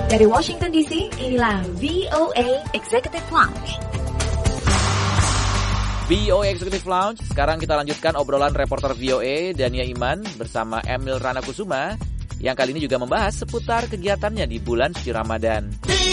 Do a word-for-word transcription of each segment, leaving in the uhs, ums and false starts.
Dari Washington D C, inilah V O A Executive Lounge. V O A Executive Lounge, sekarang kita lanjutkan obrolan reporter V O A Dania Iman bersama Emil Ranakusuma yang kali ini juga membahas seputar kegiatannya di bulan suci Ramadan.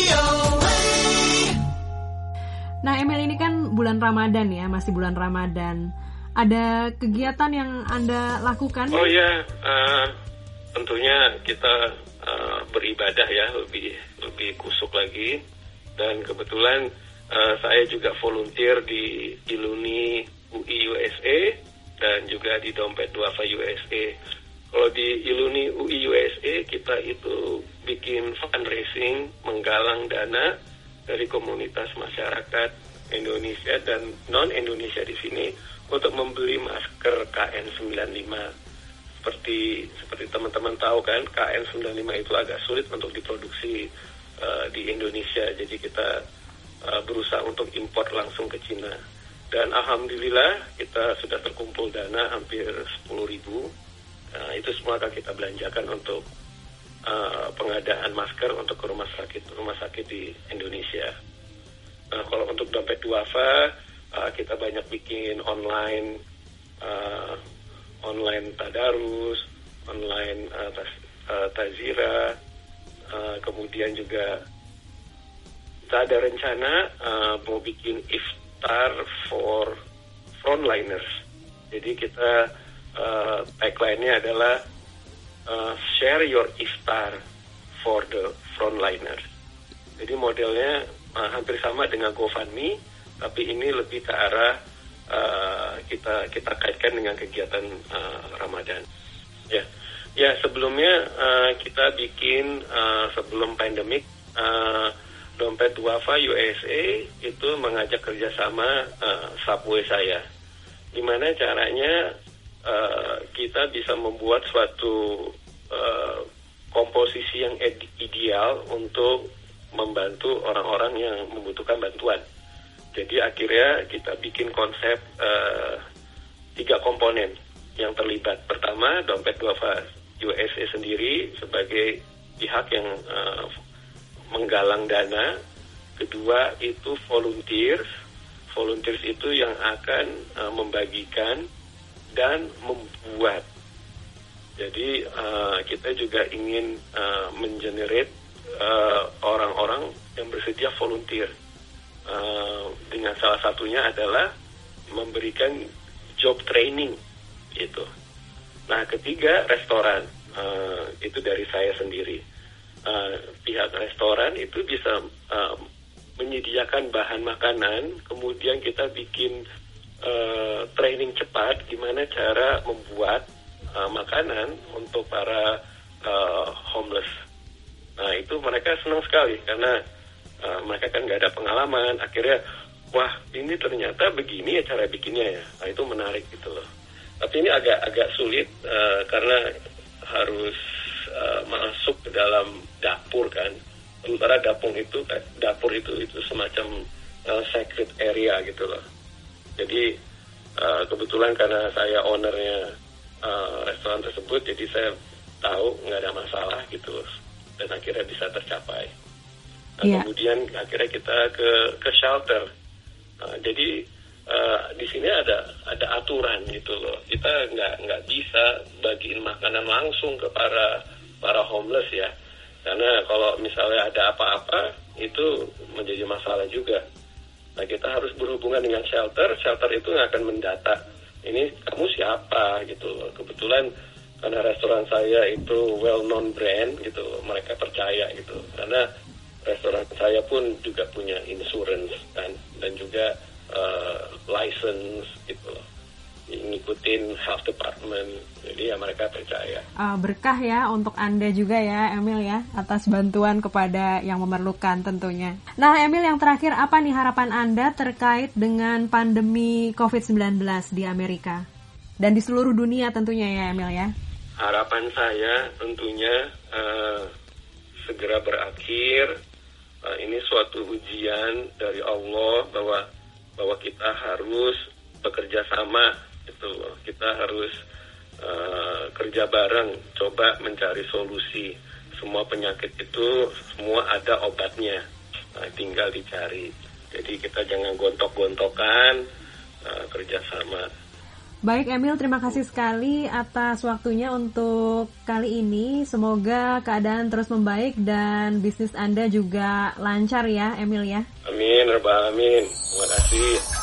Nah, Emil, ini kan bulan Ramadan ya, masih bulan Ramadan. Ada kegiatan yang Anda lakukan? Oh ya, uh, tentunya kita uh, beribadah ya, lebih lebih kusuk lagi. Dan kebetulan uh, saya juga volunteer di Iluni U I U S A dan juga di Dompet Duafa U S A. Kalau di Iluni U I U S A kita itu bikin fundraising, menggalang dana dari komunitas masyarakat Indonesia dan non-Indonesia di sini untuk membeli masker K N sembilan lima. Seperti seperti teman-teman tahu kan, K N sembilan lima itu agak sulit untuk diproduksi uh, di Indonesia. Jadi kita uh, berusaha untuk impor langsung ke Cina. Dan alhamdulillah kita sudah terkumpul dana hampir sepuluh ribu. Uh, itu semua akan kita belanjakan untuk uh, pengadaan masker untuk ke rumah sakit rumah sakit di Indonesia. Nah, kalau untuk Dompet Duafa, uh, kita banyak bikin online uh, online tadarus, online uh, tas, uh, tazira, uh, kemudian juga kita ada rencana uh, mau bikin iftar for frontliners. Jadi kita uh, tagline-nya adalah uh, share your iftar for the frontliners. Jadi modelnya uh, hampir sama dengan GoFundMe, tapi ini lebih ke arah uh, kita kita kaitkan dengan kegiatan uh, Ramadan. Ya, ya sebelumnya uh, kita bikin uh, sebelum pandemik uh, Dompet Duafa U S A itu mengajak kerjasama uh, Subway saya. Gimana caranya uh, kita bisa membuat suatu uh, komposisi yang ed- ideal untuk membantu orang-orang yang membutuhkan bantuan. Jadi akhirnya kita bikin konsep uh, tiga komponen yang terlibat. Pertama, Dompet Duafa U S A sendiri sebagai pihak yang uh, menggalang dana. Kedua itu volunteers. Volunteers itu yang akan uh, membagikan dan membuat. Jadi uh, kita juga ingin uh, mengenerate Uh, orang-orang yang bersedia volunteer uh, dengan salah satunya adalah memberikan job training gitu. Nah, ketiga restoran uh, itu dari saya sendiri. Uh, pihak restoran itu bisa uh, menyediakan bahan makanan, kemudian kita bikin uh, training cepat gimana cara membuat uh, makanan untuk para uh, homeless. Nah, itu mereka senang sekali karena uh, mereka kan nggak ada pengalaman. Akhirnya, wah ini ternyata begini ya cara bikinnya ya. Nah, itu menarik gitu loh. Tapi ini agak agak sulit uh, karena harus uh, masuk ke dalam dapur kan. Sementara dapur itu dapur itu itu semacam uh, sacred area gitu loh. Jadi uh, kebetulan karena saya ownernya uh, restoran tersebut, jadi saya tahu nggak ada masalah gitu loh. Dan akhirnya bisa tercapai. Nah, yeah. Kemudian akhirnya kita ke ke shelter. Nah, jadi uh, di sini ada ada aturan gitu loh. Kita nggak nggak bisa bagiin makanan langsung ke para para homeless ya. Karena kalau misalnya ada apa-apa itu menjadi masalah juga. Nah, kita harus berhubungan dengan shelter. Shelter itu akan mendata ini kamu siapa gitu loh. Kebetulan karena restoran saya itu well-known brand gitu, mereka percaya gitu. Karena restoran saya pun juga punya insurance kan, dan juga uh, license gitu loh. Ngikutin health department, jadi ya mereka percaya. Uh, berkah ya untuk Anda juga ya, Emil ya, atas bantuan kepada yang memerlukan tentunya. Nah, Emil, yang terakhir, apa nih harapan Anda terkait dengan pandemi covid sembilan belas di Amerika? Dan di seluruh dunia tentunya ya, Emil ya. Harapan saya tentunya uh, segera berakhir. Uh, ini suatu ujian dari Allah bahwa bahwa kita harus bekerja sama, gitu. Kita harus uh, kerja bareng, coba mencari solusi. semua penyakit itu semua ada obatnya, nah, tinggal dicari. Jadi kita jangan gontok-gontokan, uh, kerjasama. Baik Emil, terima kasih sekali atas waktunya untuk kali ini. Semoga keadaan terus membaik dan bisnis Anda juga lancar ya Emil ya. Amin, rabbal alamin. Terima kasih.